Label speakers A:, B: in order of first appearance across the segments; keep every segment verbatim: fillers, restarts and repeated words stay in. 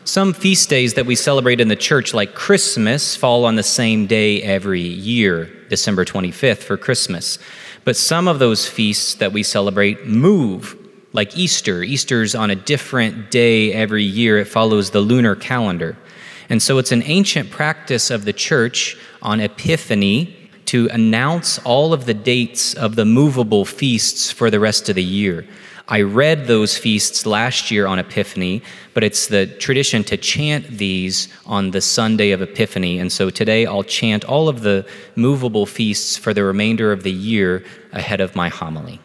A: Some feast days that we celebrate in the church, like Christmas, fall on the same day every year, December twenty-fifth for Christmas. But some of those feasts that we celebrate move, like Easter. Easter's on a different day every year. It follows the lunar calendar. And so it's an ancient practice of the church on Epiphany to announce all of the dates of the movable feasts for the rest of the year. I read those feasts last year on Epiphany, but it's the tradition to chant these on the Sunday of Epiphany. And so today I'll chant all of the movable feasts for the remainder of the year ahead of my homily.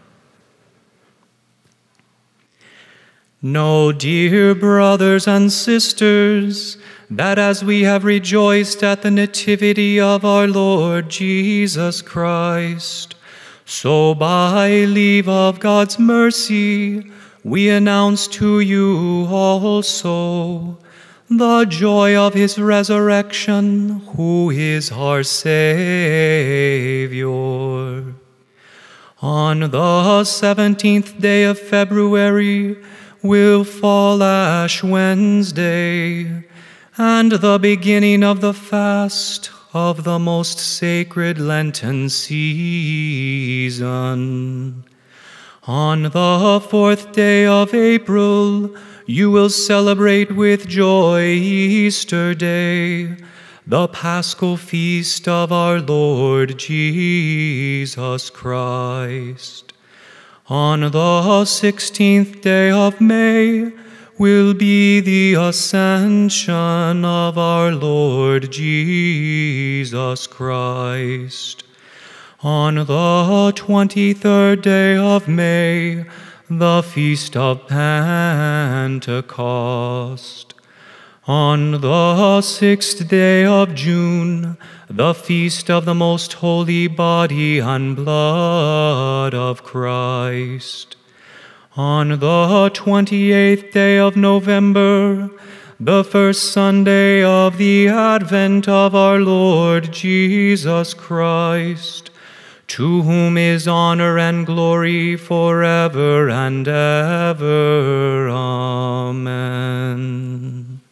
A: Know, dear brothers and sisters, that as we have rejoiced at the nativity of our Lord Jesus Christ, so by leave of God's mercy, we announce to you also the joy of his resurrection, who is our Savior. On the seventeenth day of February will fall Ash Wednesday, and the beginning of the fast of the most sacred Lenten season. On the fourth day of April, you will celebrate with joy Easter Day, the Paschal feast of our Lord Jesus Christ. On the sixteenth day of May will be the ascension of our Lord Jesus Christ. On the twenty-third day of May, the feast of Pentecost. On the sixth day of June, the feast of the most holy body and blood of Christ. On the twenty-eighth day of November, the first Sunday of the Advent of our Lord Jesus Christ, to whom is honor and glory forever and ever. Amen.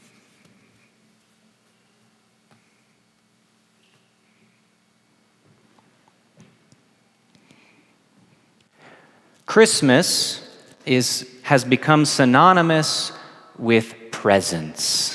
A: Christmas is, has become synonymous with presents,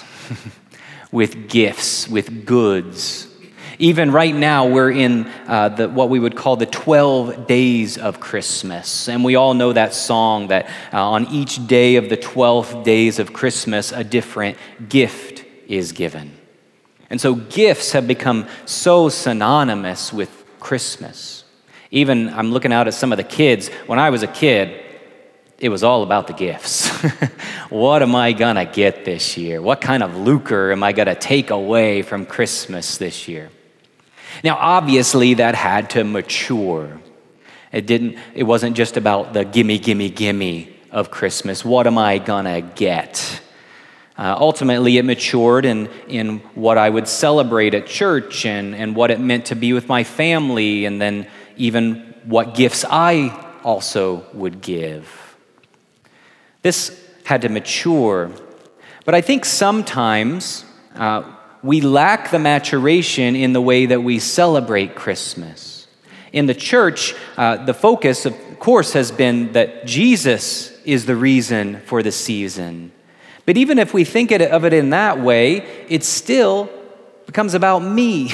A: with gifts, with goods. Even right now, we're in uh, the, what we would call the twelve days of Christmas. And we all know that song that uh, on each day of the twelve days of Christmas, a different gift is given. And so gifts have become so synonymous with Christmas. Even, I'm looking out at some of the kids. When I was a kid, it was all about the gifts. What am I gonna get this year? What kind of lucre am I gonna take away from Christmas this year? Now, obviously, that had to mature. It didn't. It wasn't just about the gimme, gimme, gimme of Christmas. What am I gonna get? Uh, ultimately, it matured in, in what I would celebrate at church and, and what it meant to be with my family, and then even what gifts I also would give. This had to mature. But I think sometimes uh, we lack the maturation in the way that we celebrate Christmas. In the church, uh, the focus, of course, has been that Jesus is the reason for the season. But even if we think of it in that way, it still becomes about me.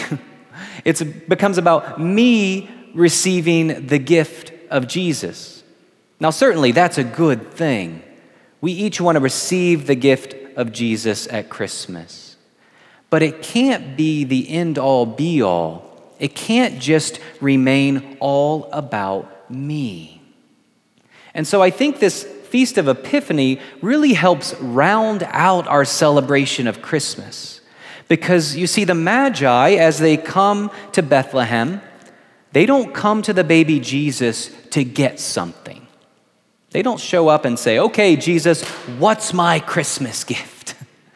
A: It becomes about me receiving the gift of Jesus. Now, certainly that's a good thing. We each want to receive the gift of Jesus at Christmas. But it can't be the end-all, be-all. It can't just remain all about me. And so I think this Feast of Epiphany really helps round out our celebration of Christmas. Because you see, the Magi, as they come to Bethlehem, they don't come to the baby Jesus to get something. They don't show up and say, okay, Jesus, what's my Christmas gift?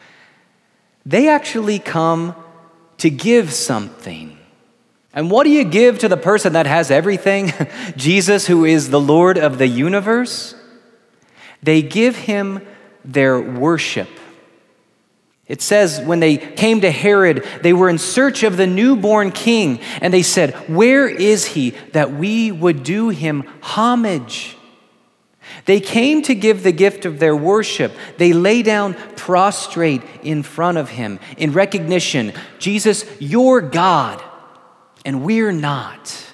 A: They actually come to give something. And what do you give to the person that has everything? Jesus, who is the Lord of the universe? They give him their worship. It says when they came to Herod, they were in search of the newborn king, and they said, "Where is he that we would do him homage?" They came to give the gift of their worship. They lay down prostrate in front of him in recognition, "Jesus, you're God, and we're not."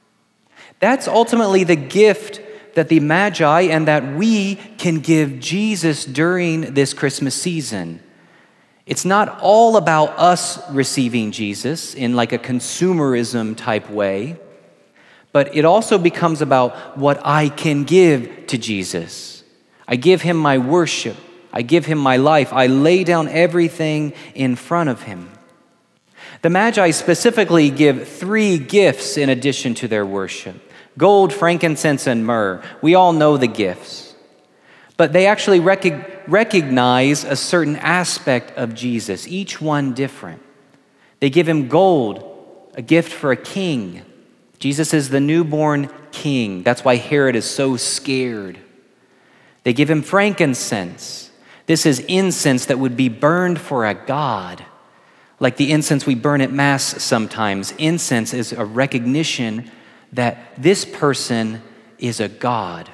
A: That's ultimately the gift that the Magi and that we can give Jesus during this Christmas season. It's not all about us receiving Jesus in like a consumerism type way, but it also becomes about what I can give to Jesus. I give him my worship. I give him my life. I lay down everything in front of him. The Magi specifically give three gifts in addition to their worship: gold, frankincense, and myrrh. We all know the gifts. But they actually rec- recognize a certain aspect of Jesus, each one different. They give him gold, a gift for a king. Jesus is the newborn king. That's why Herod is so scared. They give him frankincense. This is incense that would be burned for a god. Like the incense we burn at Mass sometimes. Incense is a recognition that this person is a god.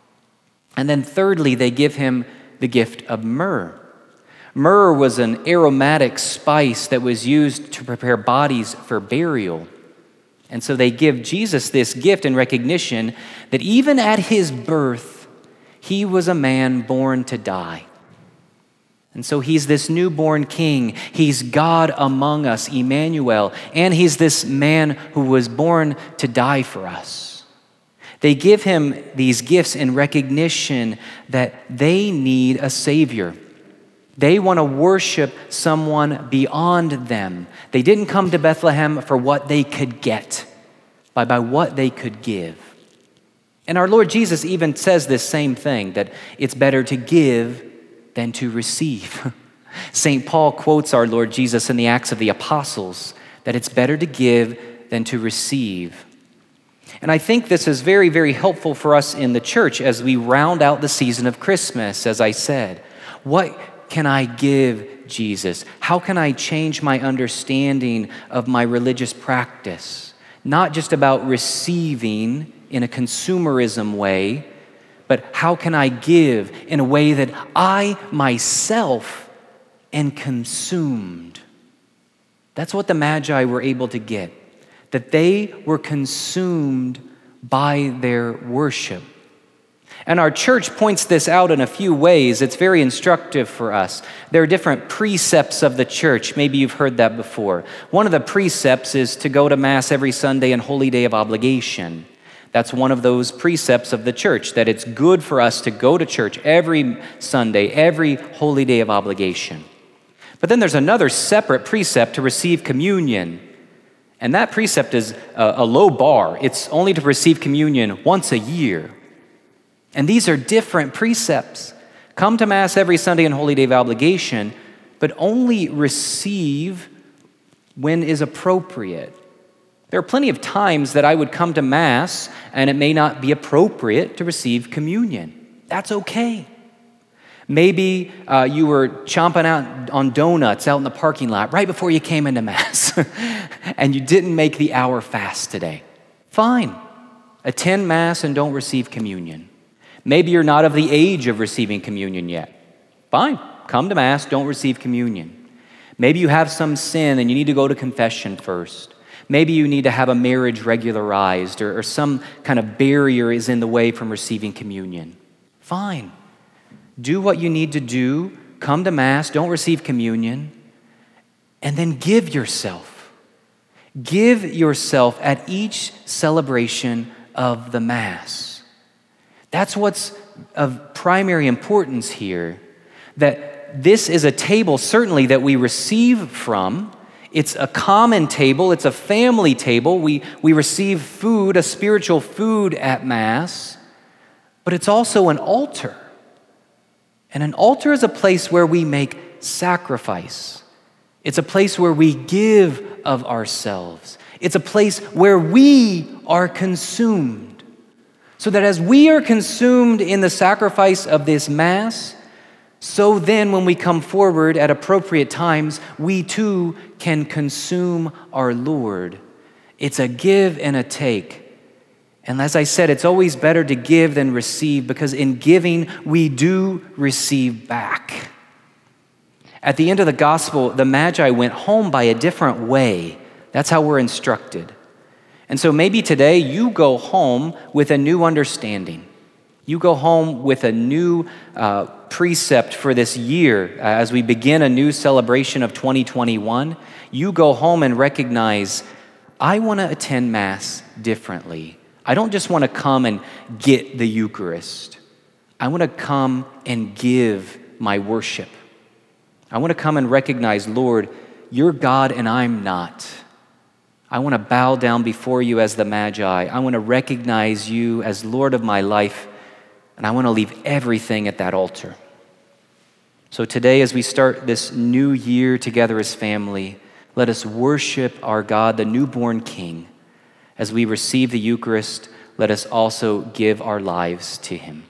A: And then thirdly, they give him the gift of myrrh. Myrrh was an aromatic spice that was used to prepare bodies for burial. And so they give Jesus this gift in recognition that even at his birth, he was a man born to die. And so he's this newborn king. He's God among us, Emmanuel. And he's this man who was born to die for us. They give him these gifts in recognition that they need a Savior. They want to worship someone beyond them. They didn't come to Bethlehem for what they could get, but by what they could give. And our Lord Jesus even says this same thing, that it's better to give than to receive. Saint Paul quotes our Lord Jesus in the Acts of the Apostles, that it's better to give than to receive. And I think this is very, very helpful for us in the church as we round out the season of Christmas, as I said. What can I give Jesus? How can I change my understanding of my religious practice? Not just about receiving in a consumerism way, but how can I give in a way that I myself am consumed? That's what the Magi were able to get. That they were consumed by their worship. And our church points this out in a few ways. It's very instructive for us. There are different precepts of the church. Maybe you've heard that before. One of the precepts is to go to Mass every Sunday and Holy Day of Obligation. That's one of those precepts of the church, that it's good for us to go to church every Sunday, every Holy Day of Obligation. But then there's another separate precept to receive communion. And that precept is a, a low bar. It's only to receive communion once a year. And these are different precepts. Come to Mass every Sunday and Holy Day of Obligation, but only receive when is appropriate. There are plenty of times that I would come to Mass and it may not be appropriate to receive communion. That's okay. Maybe uh, you were chomping out on donuts out in the parking lot right before you came into Mass and you didn't make the hour fast today. Fine. Attend Mass and don't receive communion. Maybe you're not of the age of receiving communion yet. Fine. Come to Mass, don't receive communion. Maybe you have some sin and you need to go to confession first. Maybe you need to have a marriage regularized or, or some kind of barrier is in the way from receiving communion. Fine. Do what you need to do, come to Mass, don't receive communion, and then give yourself. Give yourself at each celebration of the Mass. That's what's of primary importance here, that this is a table certainly that we receive from. It's a common table, it's a family table. We, we receive food, a spiritual food at Mass, but it's also an altar. And an altar is a place where we make sacrifice. It's a place where we give of ourselves. It's a place where we are consumed. So that as we are consumed in the sacrifice of this Mass, So then, when we come forward at appropriate times, we too can consume our Lord. It's a give and a take. And as I said, it's always better to give than receive, because in giving, we do receive back. At the end of the gospel, the Magi went home by a different way. That's how we're instructed. And so maybe today you go home with a new understanding. You go home with a new uh, precept for this year uh, as we begin a new celebration of twenty twenty-one. You go home and recognize, I want to attend Mass differently. I don't just want to come and get the Eucharist. I want to come and give my worship. I want to come and recognize, Lord, you're God and I'm not. I want to bow down before you as the Magi. I want to recognize you as Lord of my life, and I want to leave everything at that altar. So today, as we start this new year together as family, let us worship our God, the newborn King. As we receive the Eucharist, let us also give our lives to him.